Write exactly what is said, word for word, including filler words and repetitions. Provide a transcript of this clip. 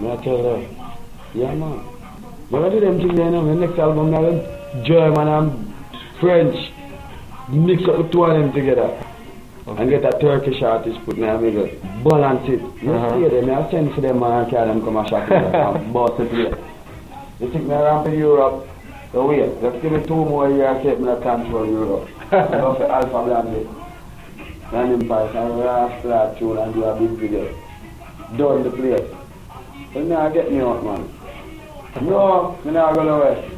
I tell her, yeah man. But I do them things there now, the next album now, German and French, mix up the two of them together. Okay. And get a Turkish artist put me and make it balance it. You uh-huh. see them, I send for them man and carry them come and shop it and bust it here. You think me around to Europe? So wait, just give me two more years and take me to control Europe. I go for Alpha Blondy. And Empire, and we're going to start tune and do a big video. Done the place. But now get me out, man. No, I'm not going away.